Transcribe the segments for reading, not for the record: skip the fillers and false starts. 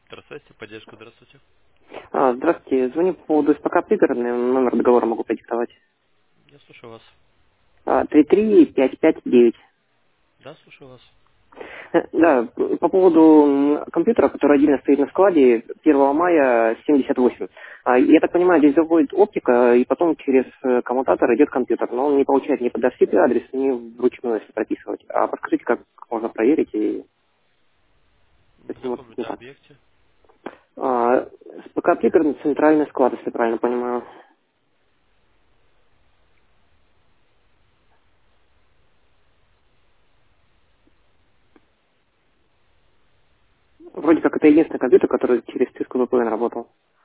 Здравствуйте, поддержка, здравствуйте. Здравствуйте. Звоню по поводу СПК пригородный. Номер договора могу продиктовать. Я слушаю вас. 33559. Да, слушаю вас. Да, по поводу компьютера, который отдельно стоит на складе 1 мая 78. Я так понимаю, здесь заходит оптика, и потом через коммутатор идет компьютер. Но он не получает ни под FTP адрес, ни вручную, если прописывать. Подскажите, как можно проверить, и На почему каком не это так? объекте? А, СПК пригородный центральный склад, если правильно понимаю. Вроде как это единственный компьютер, который через Cisco VPN работал.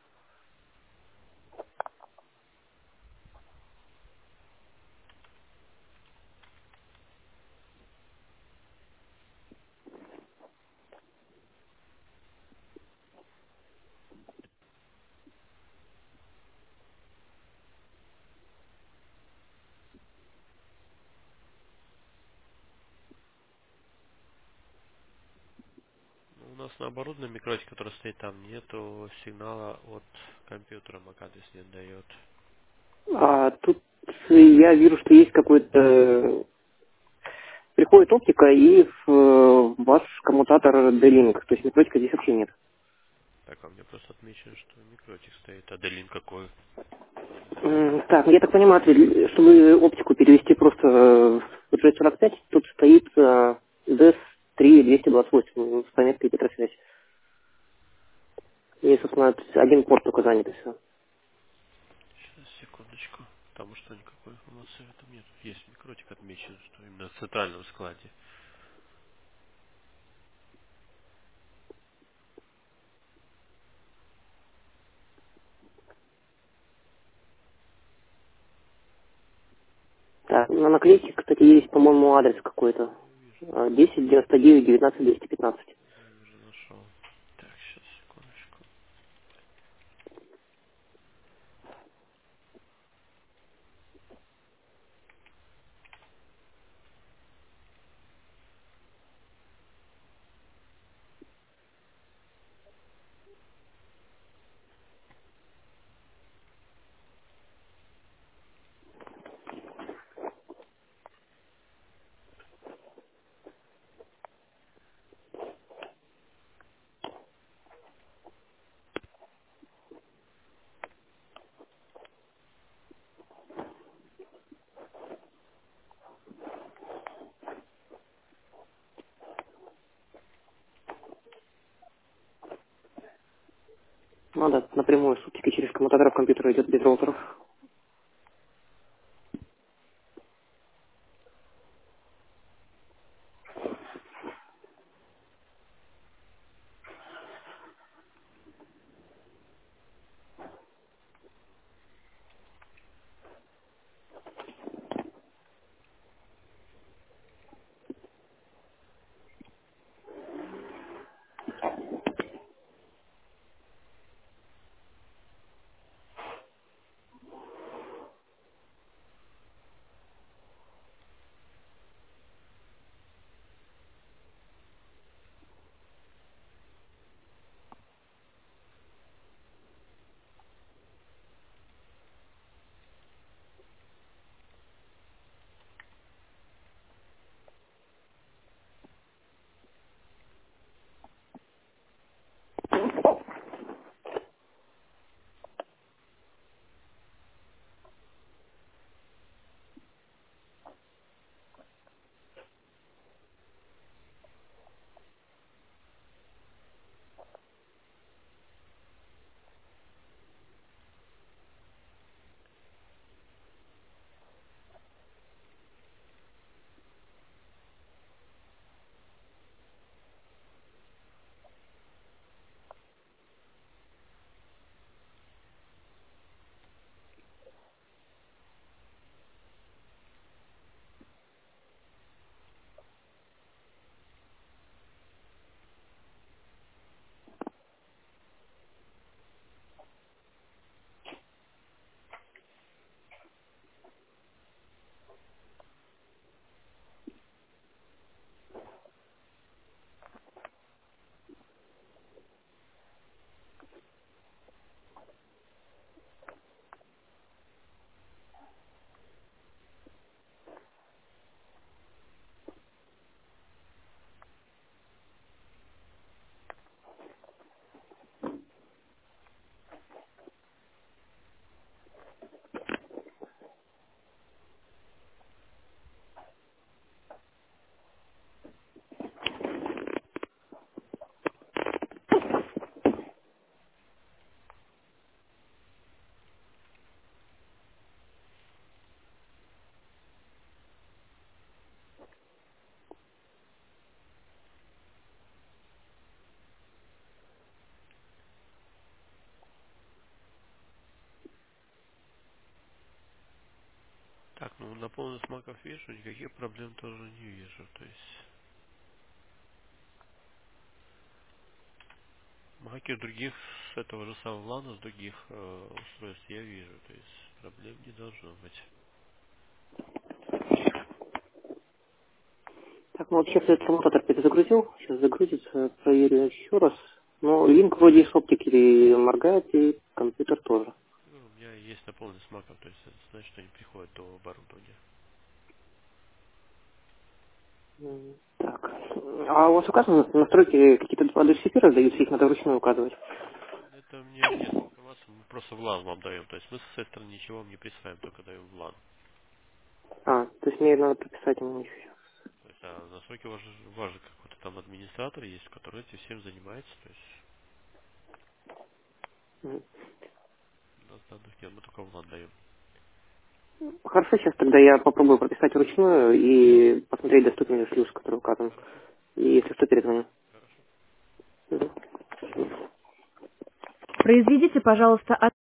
Ну, у нас наоборот на микроте, который стоит там, нету сигнала от компьютера, MAC-адрес не отдает. Тут я вижу, что есть какой-то... Приходит оптика и в ваш коммутатор D-Link. То есть микротика здесь вообще нет. Так, а мне просто отмечено, что микротик стоит. А Делин какой? Так, я так понимаю, чтобы оптику перевести просто в G45, тут стоит DS3228 с пометкой Петросвязь. И, собственно, один порт только занят, и все. Сейчас, секундочку. Потому что никакой информации в этом нет. Есть микротик отмечен, что именно в центральном складе. Так, на наклейке, кстати, есть, по-моему, адрес какой-то. Не вижу. 1099 19 215. Я вижу, нашел. Так, сейчас, секундочку. Ну да, напрямую с оптикой через коммутатор в компьютер идет без роутеров. Ну, на полных маков вижу, никаких проблем тоже не вижу. То есть маки других с этого же самого лана, с других устройств я вижу. То есть проблем не должно быть. Так, ну вот сейчас этот коммутатор перезагрузил. Сейчас загрузится, проверю еще раз. Но линк вроде из оптики моргает, и компьютер тоже. Ну, у меня есть наполненность маков, то есть это значит, что они приходят до оборудования. Так. А у вас указаны настройки какие-то два DCP раздаются, их надо вручную указывать? Это мне нет информации, мы просто в лан вам даем. То есть мы с своей стороны ничего вам не присваиваем, только даем в лан. А, то есть мне надо прописать ему еще. То есть, а настройки у вас же какой-то там администратор есть, который этим всем занимается. То есть Мгм. у нас данных нет, мы только в лан даем. Хорошо, сейчас тогда я попробую прописать вручную и посмотреть, доступен ли шлюз, который указан. Хорошо, И если что, перезвоню. хорошо. Мгм. Произведите, пожалуйста,